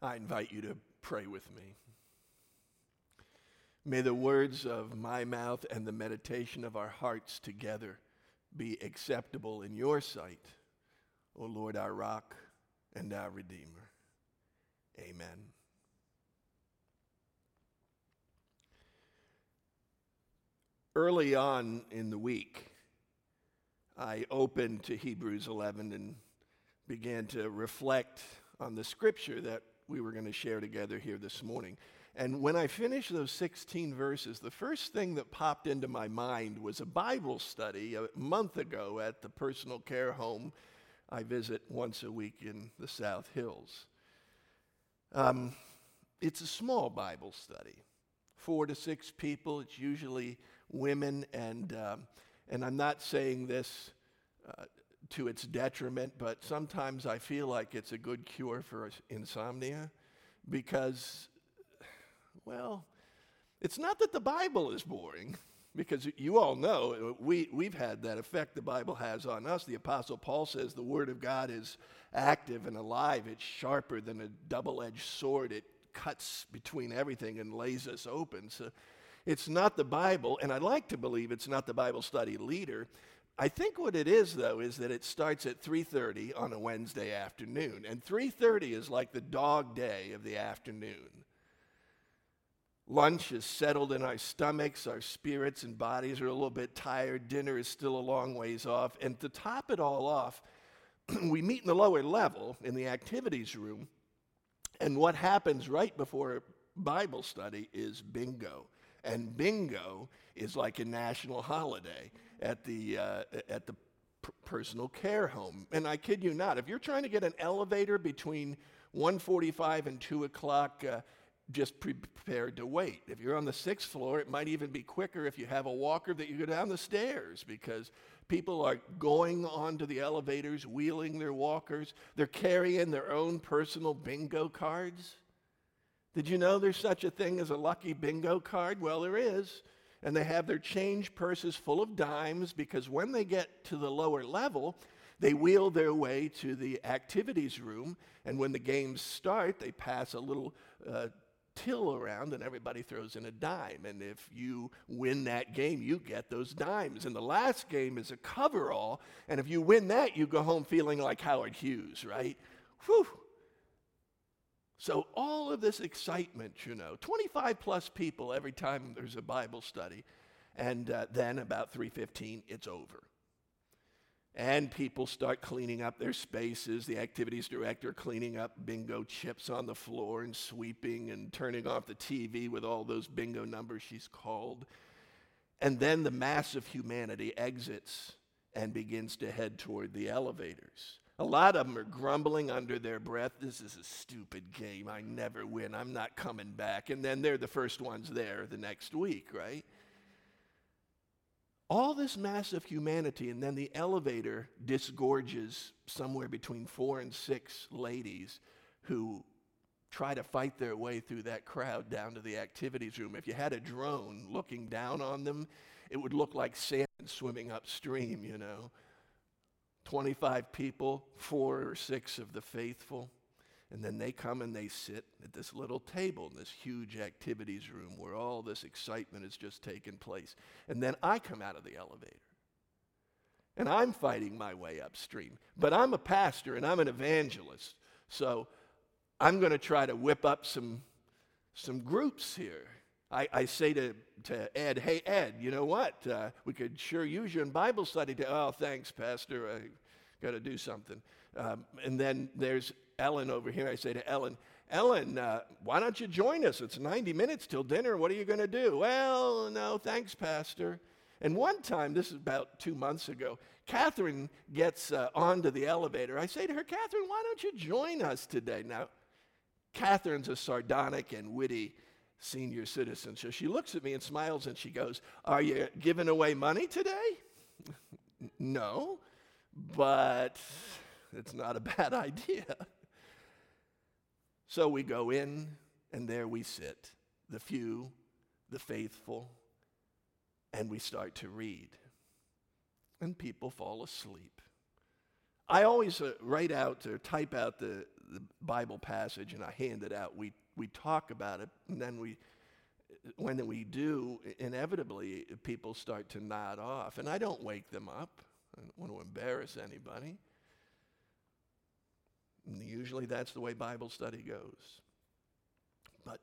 I invite you to pray with me. May the words of my mouth and the meditation of our hearts together be acceptable in your sight, O Lord, our rock and our Redeemer. Amen. Early on in the week, I opened to Hebrews 11 and began to reflect on the scripture that we were going to share together here this morning. And when I finished those 16 verses, the first thing that popped into my mind was a Bible study a month ago at the personal care home I visit once a week in the South Hills. It's a small Bible study, 4 to 6 people. It's usually women, and I'm not saying this to its detriment, but sometimes I feel like it's a good cure for insomnia because, well, it's not that the Bible is boring, because you all know we've had that effect the Bible has on us. The Apostle Paul says the Word of God is active and alive. It's sharper than a double-edged sword. It cuts between everything and lays us open. So it's not the Bible, and I like to believe it's not the Bible study leader. I think what it is, though, is that it starts at 3:30 on a Wednesday afternoon, and 3:30 is like the dog day of the afternoon. Lunch is settled in our stomachs, our spirits and bodies are a little bit tired, dinner is still a long ways off, and to top it all off, we meet in the lower level in the activities room, and what happens right before Bible study is bingo. And bingo is like a national holiday at the personal care home. And I kid you not, if you're trying to get an elevator between 1:45 and 2 o'clock, just prepared to wait. If you're on the 6th floor, it might even be quicker if you have a walker that you go down the stairs, because people are going onto the elevators, wheeling their walkers. They're carrying their own personal bingo cards. Did you know there's such a thing as a lucky bingo card? Well, there is. And they have their change purses full of dimes, because when they get to the lower level, they wheel their way to the activities room. And when the games start, they pass a little till around, and everybody throws in a dime. And if you win that game, you get those dimes. And the last game is a coverall. And if you win that, you go home feeling like Howard Hughes, right? Whew. So all of this excitement, 25 plus people every time there's a Bible study. And then about 3:15, it's over. And people start cleaning up their spaces. The activities director cleaning up bingo chips on the floor and sweeping and turning off the TV with all those bingo numbers she's called. And then the mass of humanity exits and begins to head toward the elevators. A lot of them are grumbling under their breath, "This is a stupid game. I never win. I'm not coming back." And then they're the first ones there the next week, right? All this massive humanity, and then the elevator disgorges somewhere between 4 and 6 ladies who try to fight their way through that crowd down to the activities room. If you had a drone looking down on them, it would look like salmon swimming upstream, 25 people, 4 or 6 of the faithful. And then they come and they sit at this little table in this huge activities room where all this excitement has just taken place. And then I come out of the elevator. And I'm fighting my way upstream. But I'm a pastor and I'm an evangelist. So I'm going to try to whip up some groups here. I say to Ed, "Hey, Ed, you know what? We could sure use you in Bible study." "Oh, thanks, Pastor. I got to do something." And then there's Ellen over here. I say to Ellen, "Why don't you join us? It's 90 minutes till dinner. What are you going to do?" "Well, no, thanks, Pastor." And one time, this is about 2 months ago, Catherine gets onto the elevator. I say to her, "Catherine, why don't you join us today?" Now, Catherine's a sardonic and witty senior citizen. So she looks at me and smiles and she goes, "Are you giving away money today?" "No, but it's not a bad idea." So we go in, and there we sit, the few, the faithful, and we start to read. And people fall asleep. I always write out or type out the Bible passage and I hand it out. We talk about it, and then when we do, inevitably people start to nod off. And I don't wake them up. I don't want to embarrass anybody. And usually that's the way Bible study goes. But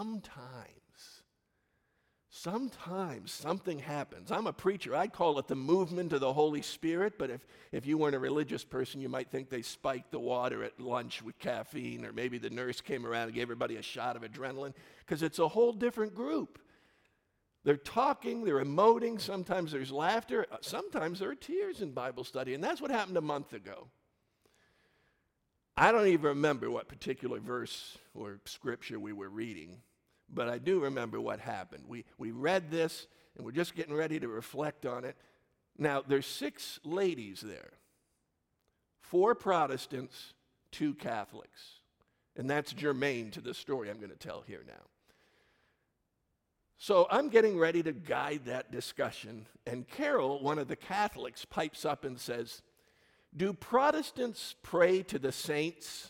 sometimes something happens. I'm a preacher. I call it the movement of the Holy Spirit, but if you weren't a religious person, you might think they spiked the water at lunch with caffeine, or maybe the nurse came around and gave everybody a shot of adrenaline, because it's a whole different group. They're talking, they're emoting, sometimes there's laughter, sometimes there are tears in Bible study, and that's what happened a month ago. I don't even remember what particular verse or scripture we were reading, but I do remember what happened. We read this, and we're just getting ready to reflect on it. Now, there's 6 ladies there, 4 Protestants, 2 Catholics, and that's germane to the story I'm going to tell here now. So I'm getting ready to guide that discussion, and Carol, one of the Catholics, pipes up and says, "Do Protestants pray to the saints?"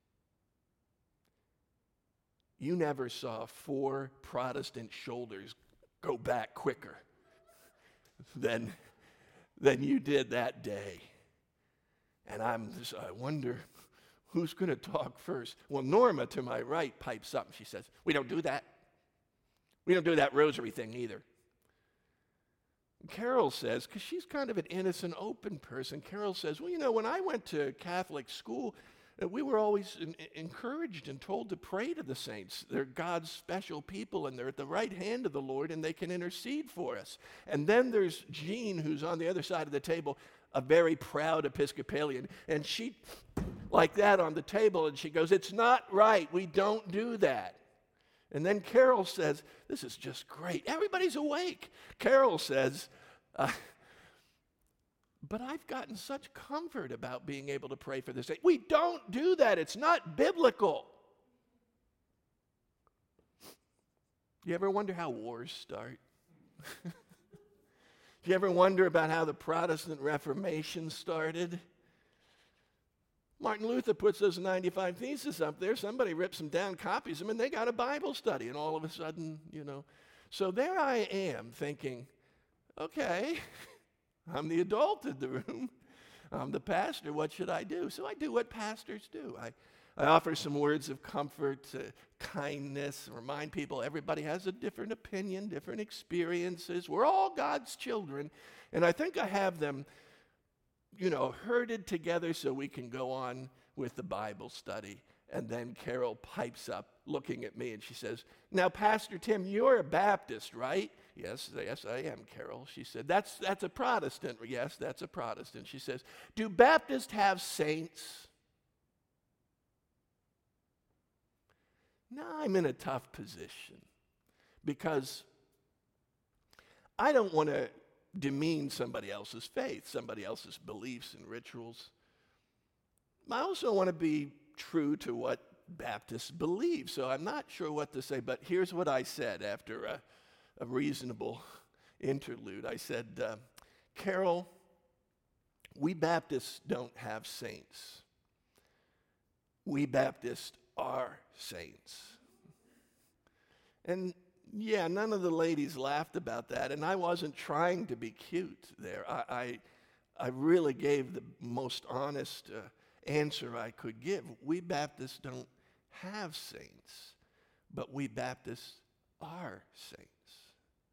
You never saw 4 Protestant shoulders go back quicker than you did that day. And I wonder who's going to talk first. Well, Norma to my right pipes up and she says, "We don't do that. We don't do that rosary thing either." Carol says, because she's kind of an innocent, open person, Carol says, "Well, when I went to Catholic school, we were always encouraged and told to pray to the saints. They're God's special people, and they're at the right hand of the Lord, and they can intercede for us." And then there's Jean, who's on the other side of the table, a very proud Episcopalian, and she, like that on the table, and she goes, "It's not right. We don't do that." And then Carol says, this is just great. Everybody's awake. Carol says, "But I've gotten such comfort about being able to pray for the saints. We don't do that. It's not biblical." You ever wonder how wars start? Do you ever wonder about how the Protestant Reformation started? Martin Luther puts those 95 Theses up there. Somebody rips them down, copies them, and they got a Bible study. And all of a sudden, So there I am thinking, okay, I'm the adult in the room. I'm the pastor. What should I do? So I do what pastors do. I offer some words of comfort, kindness, remind people everybody has a different opinion, different experiences. We're all God's children. And I think I have them herded together so we can go on with the Bible study. And then Carol pipes up looking at me and she says, "Now, Pastor Tim, you're a Baptist, right?" Yes, I am, Carol. She said, that's a Protestant. Yes, that's a Protestant. She says, "Do Baptists have saints?" Now I'm in a tough position because I don't want to demean somebody else's faith, somebody else's beliefs and rituals. I also want to be true to what Baptists believe, so I'm not sure what to say, but here's what I said after a reasonable interlude. I said, "Carol, we Baptists don't have saints. We Baptists are saints." And yeah, none of the ladies laughed about that, and I wasn't trying to be cute there. I really gave the most honest answer I could give. We Baptists don't have saints, but we Baptists are saints.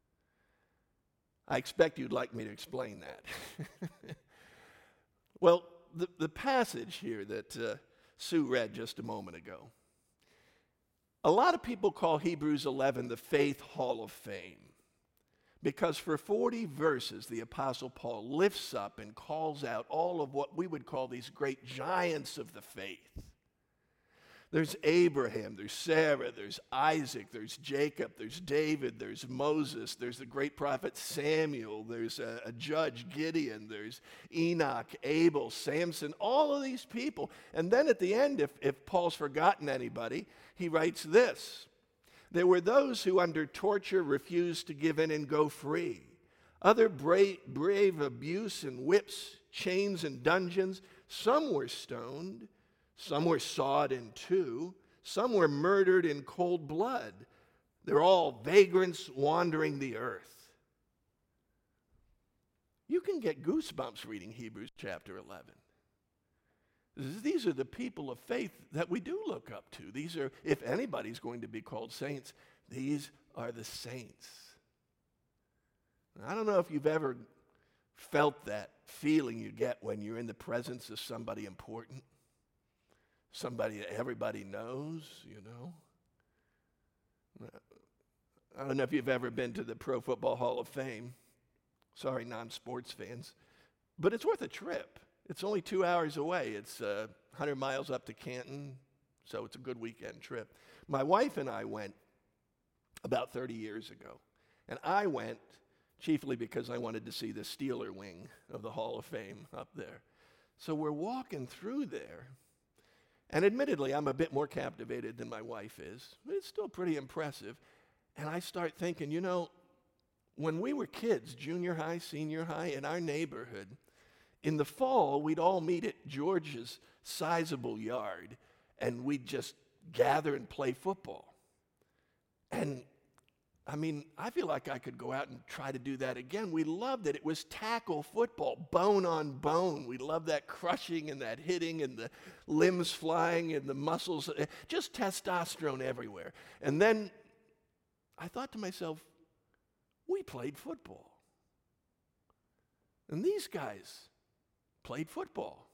I expect you'd like me to explain that. Well, the passage here that Sue read just a moment ago, a lot of people call Hebrews 11 the Faith Hall of Fame because for 40 verses, the Apostle Paul lifts up and calls out all of what we would call these great giants of the faith. There's Abraham, there's Sarah, there's Isaac, there's Jacob, there's David, there's Moses, there's the great prophet Samuel, there's a judge Gideon, there's Enoch, Abel, Samson, all of these people. And then at the end, if Paul's forgotten anybody, he writes this: "There were those who under torture refused to give in and go free. Other brave abuse and whips, chains and dungeons. Some were stoned, some were sawed in two, some were murdered in cold blood. They're all vagrants wandering the earth. You can get goosebumps reading Hebrews chapter 11. These are the people of faith that we do look up to. These are, if anybody's going to be called saints, these are the saints. I don't know if you've ever felt that feeling you get when you're in the presence of somebody important, somebody that everybody knows, you know. I don't know if you've ever been to the Pro Football Hall of Fame. Sorry, non-sports fans. But it's worth a trip. It's only 2 hours away. It's 100 miles up to Canton, so it's a good weekend trip. My wife and I went about 30 years ago. And I went chiefly because I wanted to see the Steeler wing of the Hall of Fame up there. So we're walking through there. And admittedly, I'm a bit more captivated than my wife is, but it's still pretty impressive. And I start thinking, you know, when we were kids, junior high, senior high, in our neighborhood, in the fall, we'd all meet at George's sizable yard, and we'd just gather and play football. And I mean, I feel like I could go out and try to do that again. We loved it. It was tackle football, bone on bone. We loved that crushing and that hitting and the limbs flying and the muscles, just testosterone everywhere. And then I thought to myself, we played football. And these guys played football.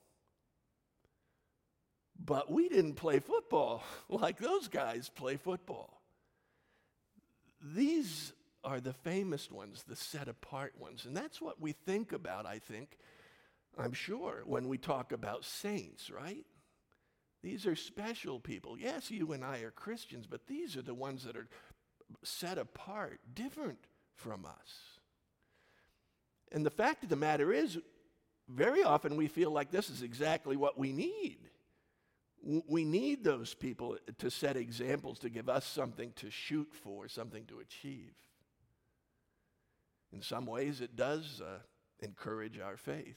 But we didn't play football like those guys play football. These are the famous ones, the set-apart ones. And that's what we think about, I think, I'm sure, when we talk about saints, right? These are special people. Yes, you and I are Christians, but these are the ones that are set apart, different from us. And the fact of the matter is, very often we feel like this is exactly what we need. We need those people to set examples, to give us something to shoot for, something to achieve. In some ways, it does encourage our faith.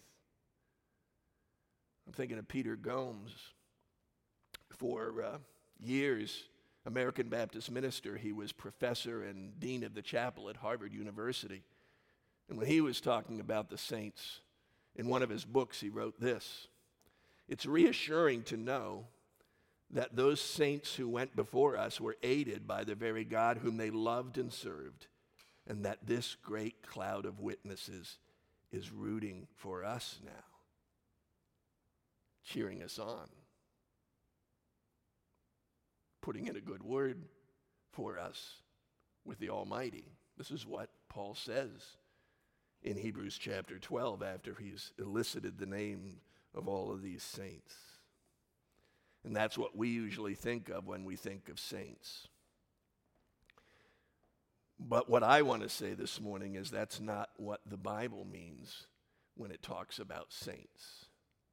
I'm thinking of Peter Gomes. For years, American Baptist minister, he was professor and dean of the chapel at Harvard University. And when he was talking about the saints, in one of his books, he wrote this: "It's reassuring to know that those saints who went before us were aided by the very God whom they loved and served, and that this great cloud of witnesses is rooting for us now, cheering us on, putting in a good word for us with the Almighty." This is what Paul says in Hebrews chapter 12 after he's elicited the name of all of these saints. And that's what we usually think of when we think of saints. But what I want to say this morning is that's not what the Bible means when it talks about saints.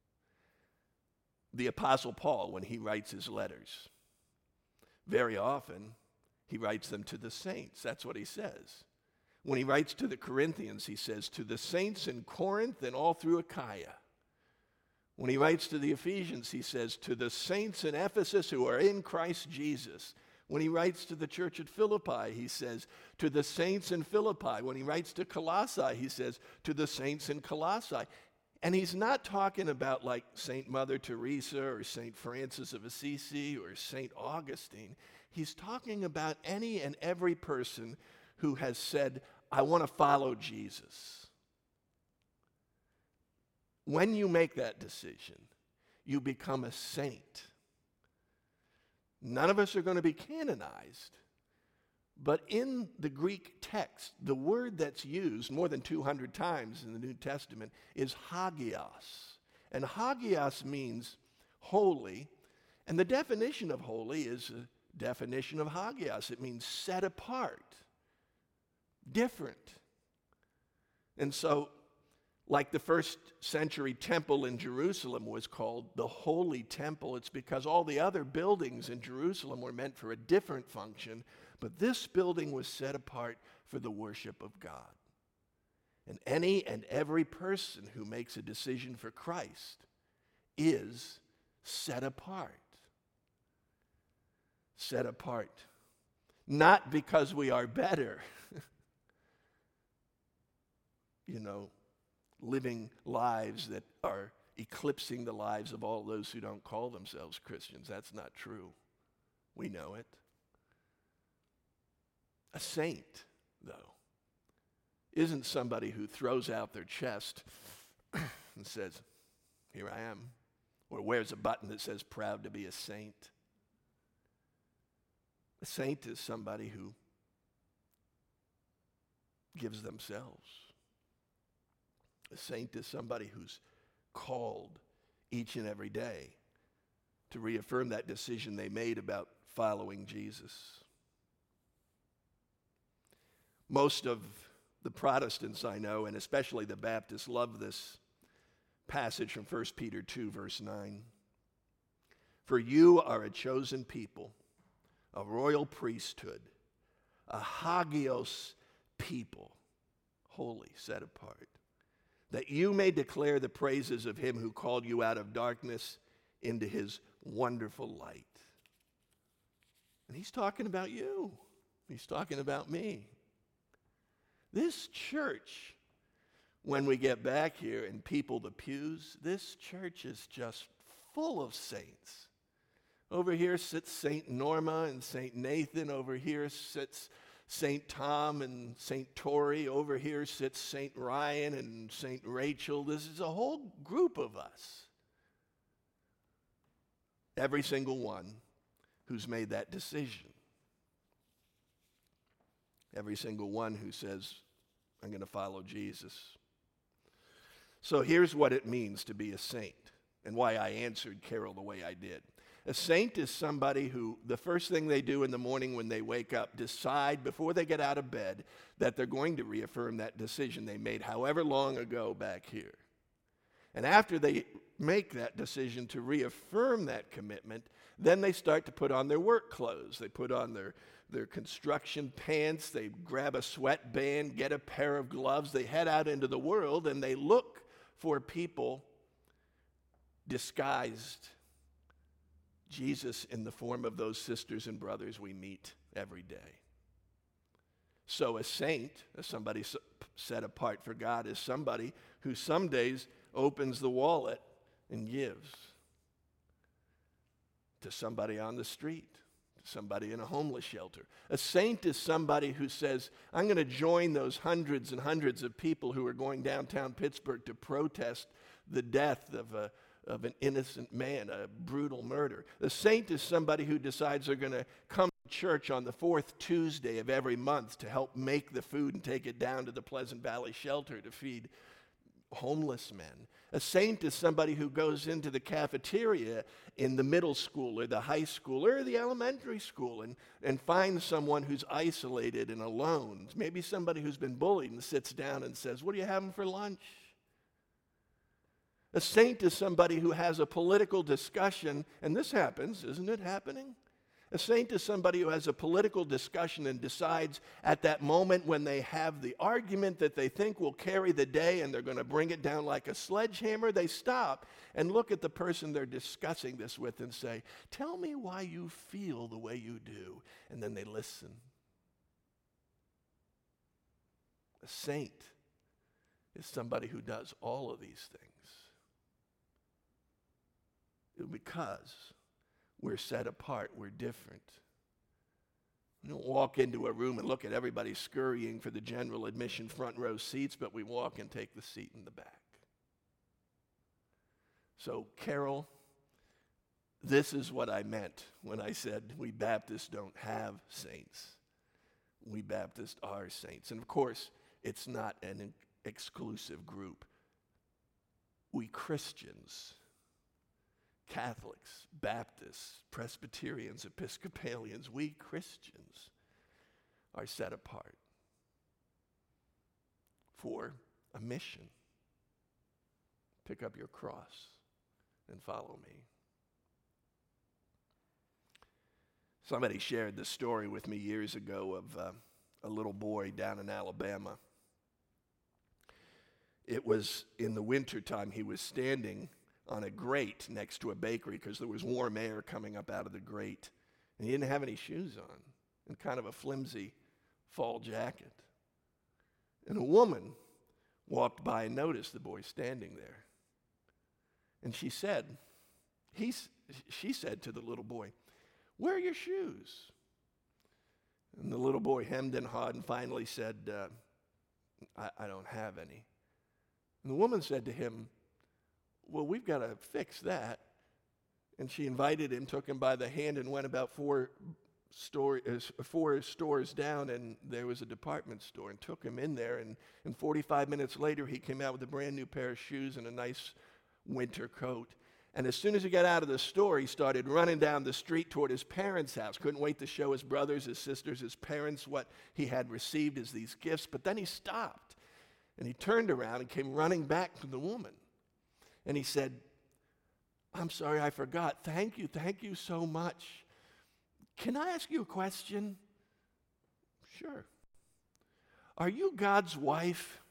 The Apostle Paul, when he writes his letters, very often he writes them to the saints. That's what he says. When he writes to the Corinthians, he says, "To the saints in Corinth and all through Achaia." When he writes to the Ephesians, he says, "To the saints in Ephesus who are in Christ Jesus." When he writes to the church at Philippi, he says, "To the saints in Philippi." When he writes to Colossae, he says, "To the saints in Colossae." And he's not talking about like St. Mother Teresa or St. Francis of Assisi or St. Augustine. He's talking about any and every person who has said, "I want to follow Jesus." When you make that decision, you become a saint. None of us are going to be canonized. But in the Greek text, the word that's used more than 200 times in the New Testament is hagios. And hagios means holy. And the definition of holy is a definition of hagios. It means set apart, different. And so, like the first century temple in Jerusalem was called the Holy Temple, it's because all the other buildings in Jerusalem were meant for a different function, but this building was set apart for the worship of God. And any and every person who makes a decision for Christ is set apart. Set apart. Not because we are better, living lives that are eclipsing the lives of all those who don't call themselves Christians. That's not true. We know it. A saint, though, isn't somebody who throws out their chest and says, "Here I am," or wears a button that says, "Proud to be a saint." A saint is somebody who gives themselves. A saint is somebody who's called each and every day to reaffirm that decision they made about following Jesus. Most of the Protestants I know, and especially the Baptists, love this passage from 1 Peter 2, verse 9. "For you are a chosen people, a royal priesthood, a hagios people, holy, set apart, that you may declare the praises of him who called you out of darkness into his wonderful light." And he's talking about you. He's talking about me. This church, when we get back here and people the pews, this church is just full of saints. Over here sits St. Norma and St. Nathan. Over here sits St. Tom and St. Tori. Over here sits St. Ryan and St. Rachel. This is a whole group of us. Every single one who's made that decision. Every single one who says, "I'm going to follow Jesus." So here's what it means to be a saint and why I answered Carol the way I did. A saint is somebody who, the first thing they do in the morning when they wake up, decide before they get out of bed that they're going to reaffirm that decision they made however long ago back here. And after they make that decision to reaffirm that commitment, then they start to put on their work clothes. They put on their construction pants, they grab a sweatband, get a pair of gloves, they head out into the world and they look for people disguised Jesus in the form of those sisters and brothers we meet every day. So a saint, as somebody set apart for God, is somebody who some days opens the wallet and gives to somebody on the street, to somebody in a homeless shelter. A saint is somebody who says, "I'm going to join those hundreds and hundreds of people who are going downtown Pittsburgh to protest the death of an innocent man, a brutal murder." A saint is somebody who decides they're going to come to church on the fourth Tuesday of every month to help make the food and take it down to the Pleasant Valley shelter to feed homeless men. A saint is somebody who goes into the cafeteria in the middle school or the high school or the elementary school and finds someone who's isolated and alone. Maybe somebody who's been bullied and sits down and says, "What are you having for lunch?" A saint is somebody who has a political discussion, and this happens, isn't it happening? A saint is somebody who has a political discussion and decides at that moment when they have the argument that they think will carry the day and they're going to bring it down like a sledgehammer, they stop and look at the person they're discussing this with and say, "Tell me why you feel the way you do." And then they listen. A saint is somebody who does all of these things because we're set apart, we're different. We don't walk into a room and look at everybody scurrying for the general admission front row seats, but we walk and take the seat in the back. So, Carol, this is what I meant when I said we Baptists don't have saints. We Baptists are saints. And of course, it's not an exclusive group. We Christians, Catholics, Baptists, Presbyterians, Episcopalians, we Christians are set apart for a mission. Pick up your cross and follow me. Somebody shared this story with me years ago of a little boy down in Alabama. It was in the wintertime. He was standing on a grate next to a bakery because there was warm air coming up out of the grate. And he didn't have any shoes on and kind of a flimsy fall jacket. And a woman walked by and noticed the boy standing there. And she said to the little boy, "Where are your shoes?" And the little boy hemmed and hawed and finally said, I don't have any. And the woman said to him, "Well, we've got to fix that." And she invited him, took him by the hand, and went about four stores down, and there was a department store, and took him in there. And 45 minutes later, he came out with a brand new pair of shoes and a nice winter coat. And as soon as he got out of the store, he started running down the street toward his parents' house. Couldn't wait to show his brothers, his sisters, his parents what he had received as these gifts. But then he stopped, and he turned around and came running back to the woman. And he said, "I'm sorry, I forgot. Thank you so much. Can I ask you a question?" "Sure." "Are you God's wife?"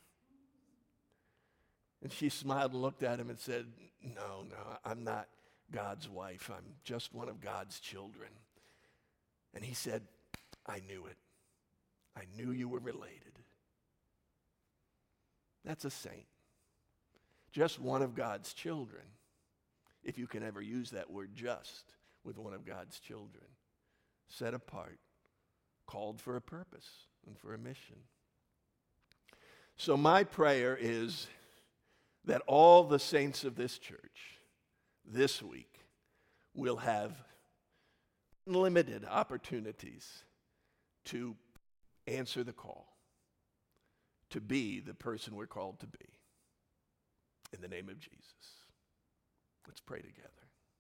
And she smiled and looked at him and said, No, I'm not God's wife. I'm just one of God's children." And he said, "I knew it. I knew you were related." That's a saint. Just one of God's children, if you can ever use that word just with one of God's children. Set apart, called for a purpose and for a mission. So my prayer is that all the saints of this church this week will have unlimited opportunities to answer the call, to be the person we're called to be. In the name of Jesus. Let's pray together.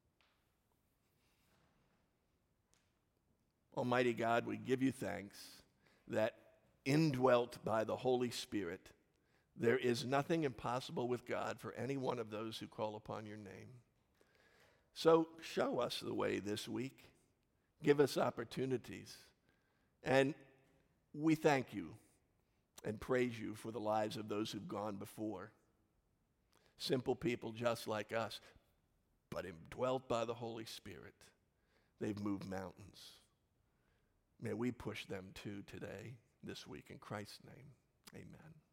Almighty God, we give you thanks that indwelt by the Holy Spirit, there is nothing impossible with God for any one of those who call upon your name. So show us the way this week. Give us opportunities. And we thank you and praise you for the lives of those who've gone before. Simple people just like us, but indwelt by the Holy Spirit. They've moved mountains. May we push them too today, this week. In Christ's name, amen.